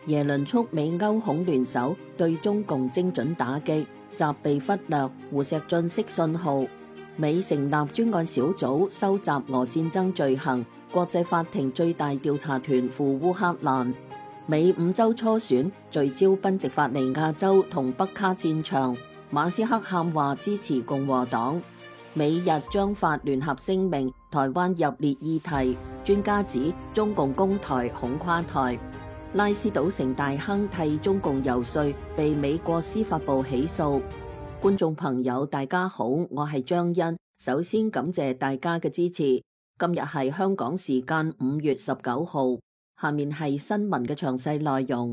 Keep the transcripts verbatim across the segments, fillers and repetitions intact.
耶倫促美歐恐聯手對中共精準打擊，習被忽略，胡錫進釋信號。美成立專案小組收集俄戰爭罪行，國際法庭最大調查團赴烏克蘭。美五州初選聚焦賓夕法尼亞州同北卡戰場，馬斯克喊話支持共和黨。美日將發聯合聲明，台灣入列議題。專家指中共攻台恐垮台。拉斯賭城大亨替中共遊說，被美國司法部起訴。觀眾朋友大家好，我係張欣，首先感謝大家嘅支持。今日係香港時間五月十九號，下面係新聞嘅詳細內容。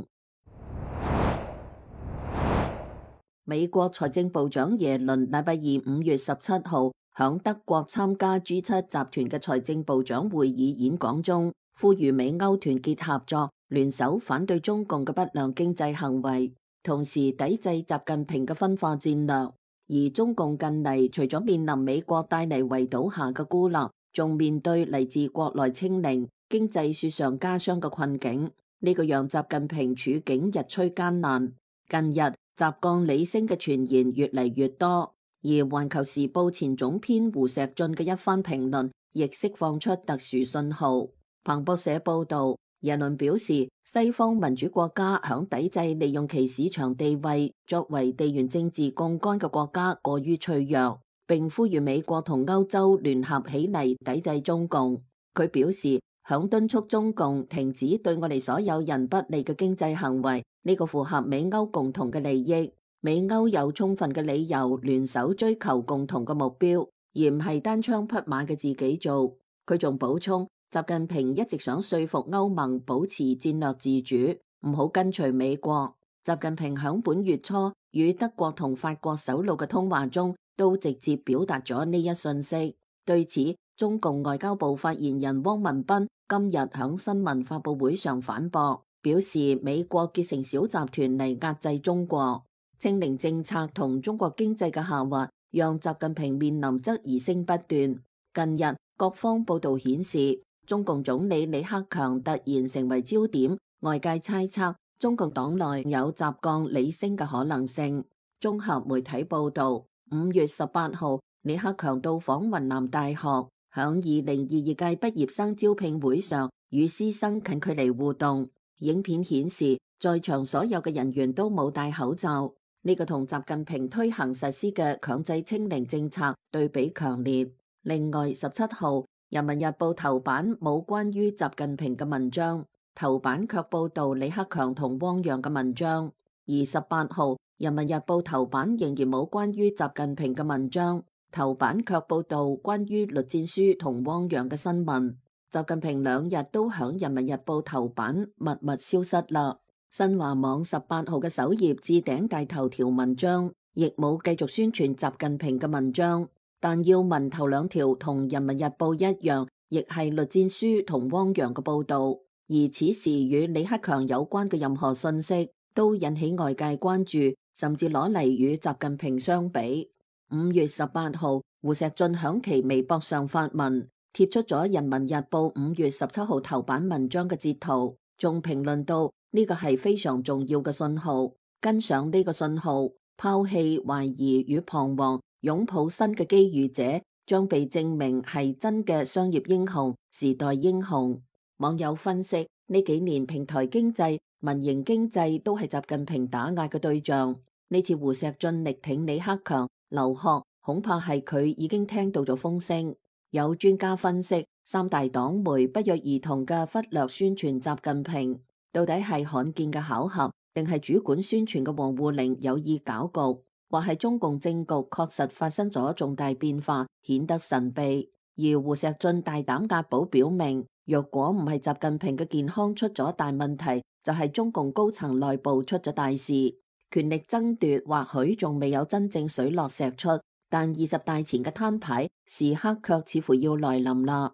美國財政部長耶倫禮拜二五月十七號響德國參加 G 七集團嘅財政部長會議演講中，呼籲美歐團結合作，聯手反對中共嘅不良經濟行為，同時抵制習近平嘅分化戰略。而中共近嚟除咗面臨美國帶嚟圍堵下嘅孤立，仲面對嚟自國內清零、經濟雪上加霜嘅困境，呢個讓習近平處境日趨艱難。近日習降李升嘅傳言越嚟越多，而《環球時報》前總編胡錫進嘅一番評論亦釋放出特殊信號。彭博社報道，耶倫表示，西方民主國家響抵制利用其市場地位作為地緣政治槓桿嘅國家過於脆弱，並呼籲美國同歐洲聯合起嚟抵制中共。佢表示，響敦促中共停止對我哋所有人不利嘅經濟行為，呢個符合美歐共同嘅利益。美歐有充分嘅理由聯手追求共同嘅目標，而唔係單槍匹馬嘅自己做。佢仲補充，習近平一直想說服歐盟保持戰略自主，唔好跟隨美國。習近平響本月初與德國同法國首腦嘅通話中，都直接表達咗呢一信息。對此，中共外交部發言人汪文斌今日響新聞發佈會上反駁，表示美國結成小集團嚟壓制中國。清零政策同中國經濟嘅下滑，讓習近平面臨質疑聲不斷。近日各方報道顯示，中共總理李克強突然成為焦點，外界猜測中共黨內有習降李升嘅可能性。綜合媒體報道，五月十八號，李克強到訪雲南大學，響二零二二屆畢業生招聘會上與師生近距離互動。影片顯示，在場所有嘅人員都冇戴口罩，呢個同習近平推行實施嘅強制清零政策對比強烈。另外，十七號，人民日報頭版冇關於習近平嘅文章，頭版卻報道李克強同汪洋嘅文章。而十八號，人民日報頭版仍然冇關於習近平嘅文章，頭版卻報道關於栗戰書同汪洋嘅新聞。習近平兩日都響人民日報頭版默默消失啦。新華網十八號嘅首頁置頂大頭條文章亦冇繼續宣傳習近平嘅文章，但要聞頭兩條同人民日報一樣，亦係栗戰書同汪洋嘅報道，而此時與李克強有關嘅任何信息都引起外界關注，甚至攞嚟與習近平相比。五月十八號，胡錫進響其微博上發文，貼出咗人民日報五月十七號頭版文章嘅截圖，仲評論到呢個係非常重要嘅信號，跟上呢個信號，拋棄懷疑與彷徨，擁抱新嘅機遇者將被證明係真嘅商業英雄、時代英雄。網友分析，呢幾年平台經濟、民營經濟都係習近平打壓嘅對象，呢次胡錫進力挺李克強、劉鶴，恐怕係佢已經聽到咗風聲。有專家分析，三大黨媒不約而同嘅忽略宣傳習近平，到底係罕見嘅巧合，定係主管宣傳嘅王滬寧有意搞局，或係中共政局確實發生咗重大變化，顯得神秘。而胡錫進大膽押寶表明，若果唔係習近平嘅健康出咗大問題，就係中共高層內部出咗大事。權力爭奪或許仲未有真正水落石出，但二十大前嘅攤牌時刻卻似乎要來臨啦。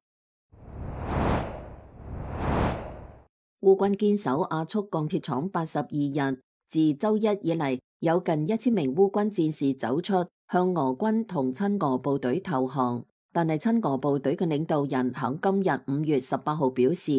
烏軍堅守亞速鋼鐵廠八十二日，自周一以嚟，有近一千名烏軍戰士走出，向俄軍同親俄部隊投降。但係親俄部隊嘅領導人響今日五月十八號表示，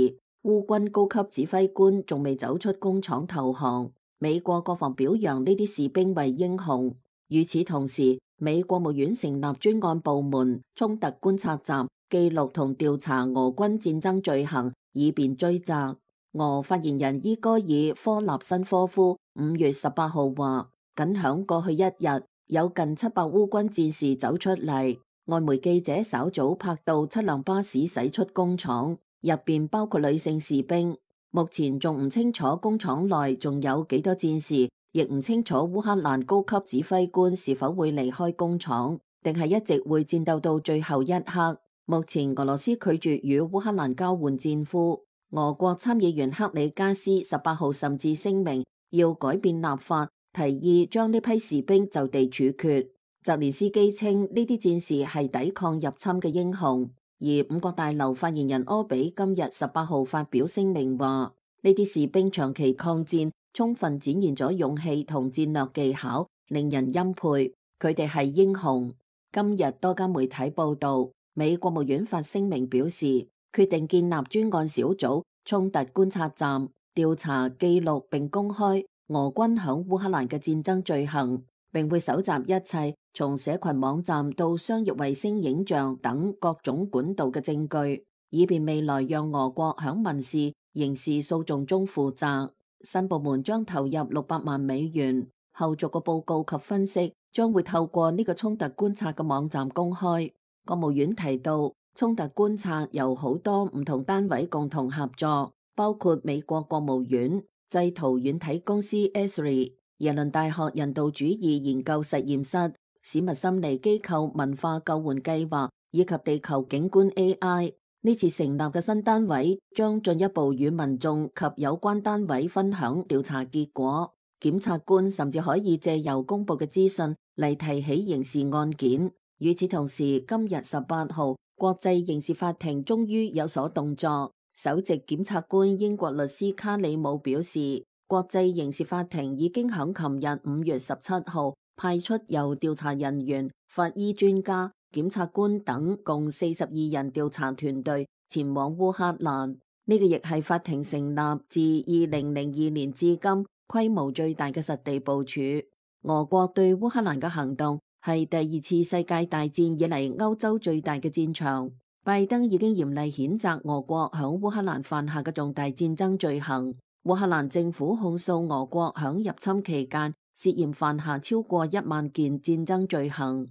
烏軍高級指揮官仲未走出工廠投降。美國國防表揚呢啲士兵為英雄。與此同時，美國務院成立專案部門衝突觀察站，記錄同調查俄軍戰爭罪行，以便追責。俄發言人伊戈爾科納申科夫五月十八號話，僅響過去一日，有近七百烏軍戰士走出嚟。外媒記者稍早拍到七輛巴士駛出工廠，入邊包括女性士兵。目前仲唔清楚工廠內仲有幾多戰士，亦唔清楚烏克蘭高級指揮官是否會離開工廠，定係一直會戰鬥到最後一刻。目前俄羅斯拒絕與烏克蘭交換戰俘。俄國參議員克里加斯十八號甚至聲明要改變立法，提議將呢批士兵就地處決。澤連斯基稱呢啲戰士係抵抗入侵嘅英雄。而五角大樓發言人柯比今日十八號發表聲明話，呢啲士兵長期抗戰，充分展現咗勇氣同戰略技巧，令人欽佩。佢哋係英雄。今日多家媒體報道，美國務院發聲明表示，決定建立專案小組衝突觀察站，調查記錄並公開俄軍響烏克蘭嘅戰爭罪行，並會搜集一切從社群網站到商業衛星影像等各種管道嘅證據，以便未來讓俄國響民事、刑事訴訟中負責。新部門將投入六百萬美元，後續嘅報告及分析將會透過呢個衝突觀察嘅網站公開。國務院提到，衝突觀察由好多唔同單位共同合作，包括美國國務院、製圖軟體公司 Esri、耶倫大學人道主義研究實驗室、史密森尼機構文化救援計劃以及地球景觀 A I。呢次成立嘅新單位將進一步與民眾及有關單位分享調查結果。檢察官甚至可以借由公布嘅資訊嚟提起刑事案件。與此同時，今日十八號，國際刑事法庭終於有所動作。首席檢察官英國律師卡里姆表示，國際刑事法庭已經響琴日五月十七號派出由調查人員、法醫專家、檢察官等共四十二人調查團隊前往烏克蘭。呢、這個亦係法庭成立自二零零二年至今規模最大嘅實地部署。俄國對烏克蘭嘅行動係第二次世界大戰以嚟歐洲最大嘅戰場。拜登已經嚴厲譴責俄國響烏克蘭犯下嘅重大戰爭罪行。烏克蘭政府控訴俄國響入侵期間涉嫌犯下超過一萬件戰爭罪行。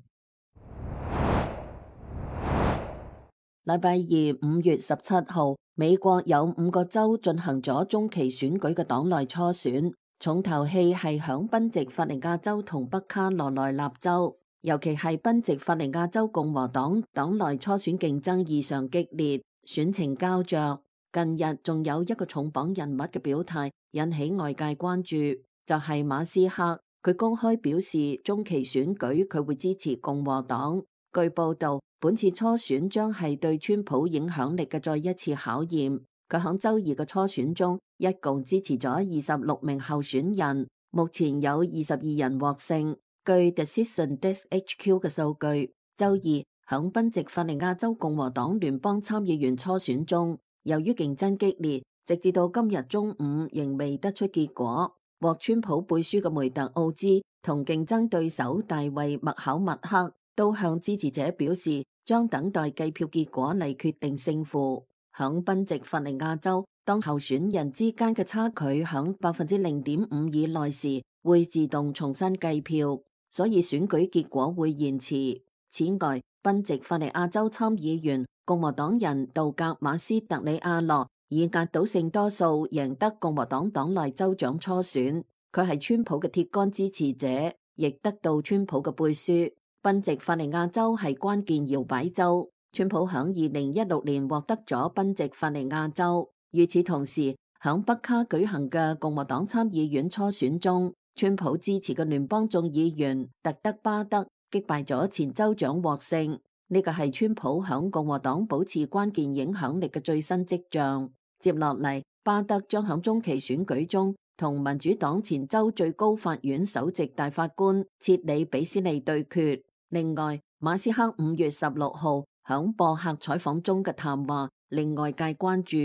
禮拜二五月十七號，美國有五個州進行咗中期選舉嘅黨內初選，重頭戲係響賓夕法尼亞州同北卡羅來納州。尤其係賓夕法尼亞州共和黨黨內初選競爭異常激烈，選情膠着。近日仲有一個重磅人物嘅表態引起外界關注，就係、是、馬斯克。佢公開表示中期選舉佢會支持共和黨。據報道，本次初選將係對川普影響力嘅再一次考驗。佢響周二嘅初選中，一共支持咗二十六名候選人，目前有二十二人獲勝。據 Decision Desk H Q 嘅數據，周二響賓夕法尼亞州共和黨聯邦參議員初選中，由於競爭激烈，直至到今日中午仍未得出結果。獲川普背書嘅梅特奧茲同競爭對手大衛麥考默克都向支持者表示，將等待計票結果嚟決定勝負。響賓夕法尼亞州，當候選人之間嘅差距響百分之零點五以內時，會自動重新計票。所以選舉結果會延遲。此外，賓夕法尼亞州參議員共和黨人杜格馬斯特里亞諾以壓倒性多數贏得共和黨黨內州長初選。佢係川普嘅鐵桿支持者，亦得到川普嘅背書。賓夕法尼亞州係關鍵搖擺州，川普響二零一六年獲得咗賓夕法尼亞州。與此同時，響北卡舉行嘅共和黨參議院初選中，川普支持嘅聯邦眾議員特德巴德擊敗咗前州長獲勝，呢個係川普響共和黨保持關鍵影響力嘅最新跡象。接落嚟，巴德將響中期選舉中同民主黨前州最高法院首席大法官切里比斯利對決。另外，馬斯克五月十六號響博客採訪中嘅談話令外界關注。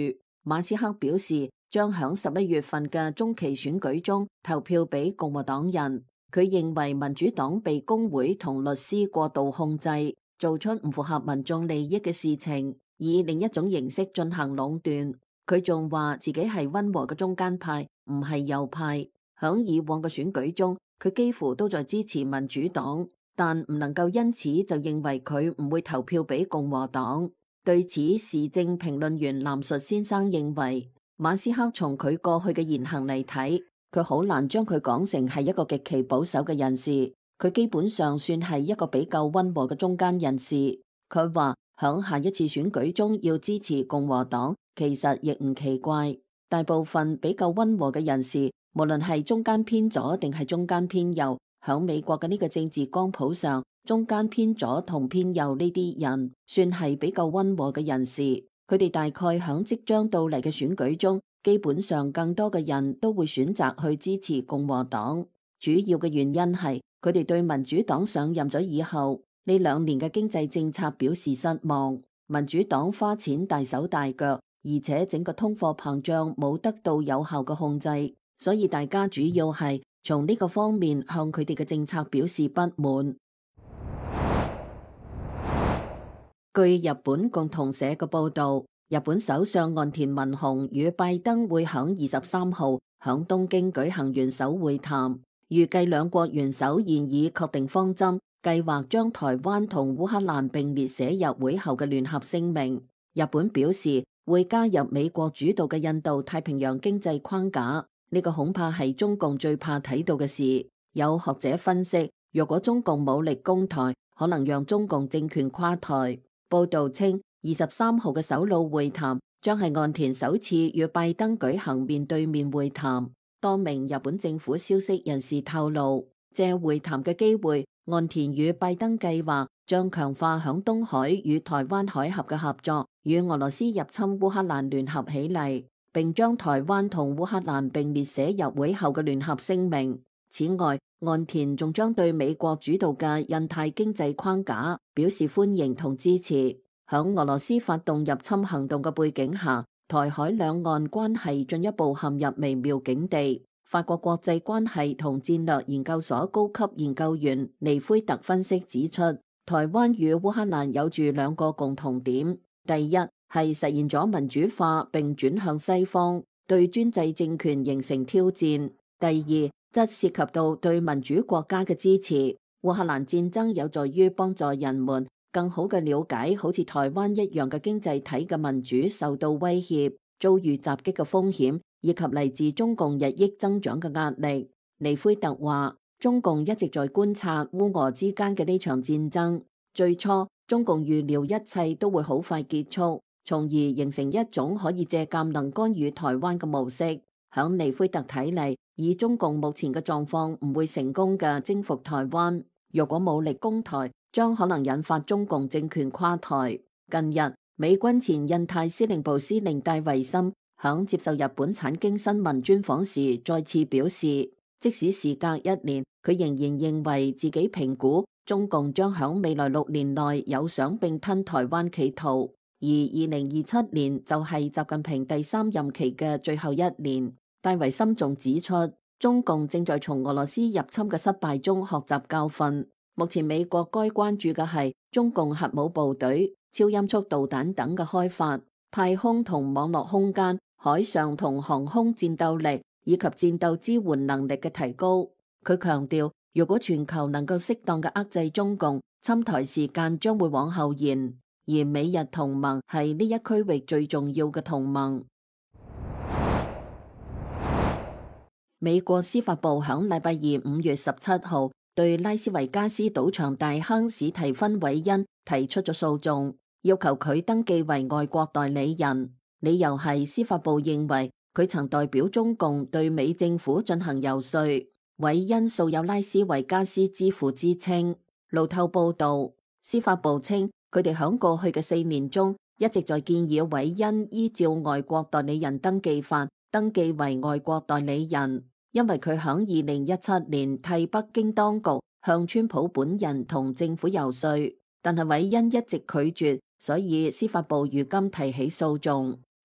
馬斯克表示將響十一月份嘅中期選舉中投票俾共和黨人。佢認為民主黨被工會同律師過度控制，做出唔符合民眾利益嘅事情，以另一種形式進行壟斷。佢仲話自己係溫和嘅中間派，唔係右派。響以往嘅選舉中，佢幾乎都在支持民主黨，但唔能夠因此就認為佢唔會投票俾共和黨。對此，時政評論員藍述先生認為，馬斯克從佢過去嘅言行嚟睇，佢好難將佢講成係一個極其保守嘅人士。佢基本上算係一個比較溫和嘅中間人士。佢話響下一次選舉中要支持共和黨，其實亦唔奇怪。大部分比較溫和嘅人士，無論係中間偏左定係中間偏右，響美國嘅呢個政治光譜上，中間偏左同偏右呢啲人算係比較溫和嘅人士。佢哋大概響即將到嚟嘅選舉中，基本上更多嘅人都會選擇去支持共和黨。主要嘅原因係佢哋對民主黨上任咗以後呢兩年嘅經濟政策表示失望。民主黨花錢大手大腳，而且整個通貨膨脹冇得到有效嘅控制，所以大家主要係從呢個方面向佢哋嘅政策表示不滿。據日本共同社嘅報道，日本首相岸田文雄與拜登會響二十三號響東京舉行元首會談，預計兩國元首現已確定方針，計劃將台灣同烏克蘭並列寫入會後嘅聯合聲明。日本表示會加入美國主導嘅印度太平洋經濟框架，呢個恐怕係中共最怕睇到嘅事。有學者分析，若果中共武力攻台，可能讓中共政權垮台。報道稱，二十三號嘅首腦會談將係岸田首次與拜登舉行面對面會談。多名日本政府消息人士透露，借會談嘅機會，岸田與拜登計劃將強化響東海與台灣海峽嘅合作，與俄羅斯入侵烏克蘭聯合起嚟，並將台灣同烏克蘭並列寫入會後嘅聯合聲明。此外，岸田仲將對美國主導嘅印太經濟框架表示歡迎同支持。響俄羅斯發動入侵行動嘅背景下，台海兩岸關係進一步陷入微妙境地。法國國際關係同戰略研究所高級研究員尼奎特分析指出，台灣與烏克蘭有住兩個共同點：第一係實現咗民主化並轉向西方，對專制政權形成挑戰；第二則涉及到對民主國家嘅支持。烏克蘭戰爭有助於幫助人們更好嘅了解好似台灣一樣嘅經濟體嘅民主受到威脅、遭遇襲擊嘅風險，以及嚟自中共日益增長嘅壓力。尼奎特話，中共一直在觀察烏俄之間嘅呢場戰爭。最初，中共預料一切都會好快結束，從而形成一種可以借鑑能干預台灣嘅模式。響尼奎特睇嚟，以中共目前嘅狀況唔會成功嘅征服台灣。若果武力攻台，將可能引發中共政權垮台。近日，美軍前印太司令部司令戴維森響接受日本產經新聞專訪時，再次表示，即使時隔一年，佢仍然認為自己評估中共將響未來六年內有想併吞台灣企圖，而二零二七年就係習近平第三任期嘅最後一年。戴維森仲指出，中共正在從俄羅斯入侵嘅失敗中學習教訓。目前美國該關注嘅係中共核武部隊、超音速導彈等嘅開發、太空同網絡空間、海上同航空戰鬥力以及戰鬥支援能力嘅提高。佢強調，如果全球能夠適當嘅遏制中共，侵台時間將會往後延，而美日同盟係呢一區域最重要嘅同盟。美國司法部響禮拜二五月十七號對拉斯維加斯賭場大亨史提芬韋恩提出咗訴訟，要求佢登記為外國代理人。理由係司法部認為佢曾代表中共對美政府進行游說。韋恩素有拉斯維加斯之父之稱。路透報道，司法部稱佢哋響過去嘅四年中一直在建議韋恩依照外國代理人登記法登記為外國代理人，因為佢響二零一七年替北京當局向川普本人同政府游說，但係韋恩一直拒絕，所以司法部如今提起訴訟。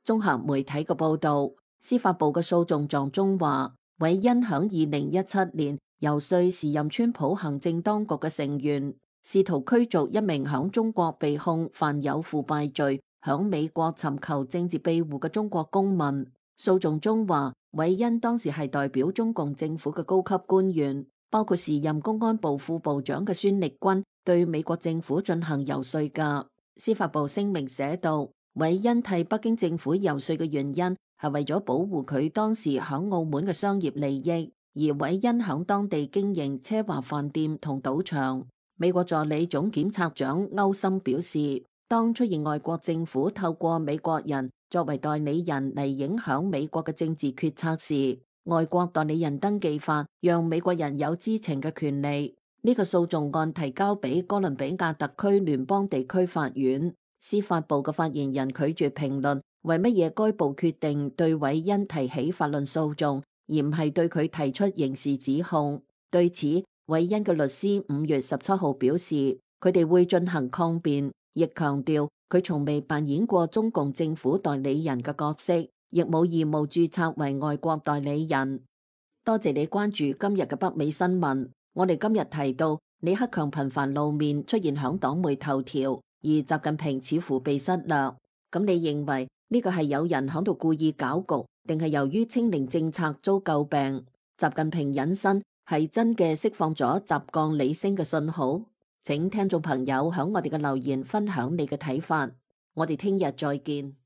綜合媒體嘅報道，司法部嘅訴訟狀中話，韋恩響二零一七年遊說時任川普行政當局嘅成員，試圖驅逐一名響中國被控犯有腐敗罪、響美國尋求政治庇護嘅中國公民。訴訟中話，韋恩當時係代表中共政府嘅高級官員，包括時任公安部副部長嘅孫力軍，對美國政府進行游說㗎。司法部聲明寫道，韋恩替北京政府游說嘅原因係為咗保護佢當時響澳門嘅商業利益，而韋恩響當地經營奢華飯店同賭場。美國助理總檢察長歐森表示，當出現外國政府透過美國人作為代理人嚟影響美國嘅政治決策時，外國代理人登記法讓美國人有知情嘅權利。呢個訴訟案提交俾哥倫比亞特區聯邦地區法院。司法部嘅發言人拒絕評論為乜嘢該部決定對韋恩提起法律訴訟，而唔係對佢提出刑事指控。對此，韋恩嘅律師五月十七號表示，佢哋會進行抗辯，亦強調佢從未扮演過中共政府代理人嘅角色，亦冇義務註冊為外國代理人。多謝你關注今日嘅北美新聞。我哋今日提到李克強頻繁露面出現響黨媒頭條，而習近平似乎被忽略。咁你認為呢個係有人響度故意搞局，定係由於清零政策遭詬病？習近平隱身係真嘅釋放咗習降李升嘅信號？請聽眾朋友響我哋嘅留言分享你嘅睇法。我哋聽日再見。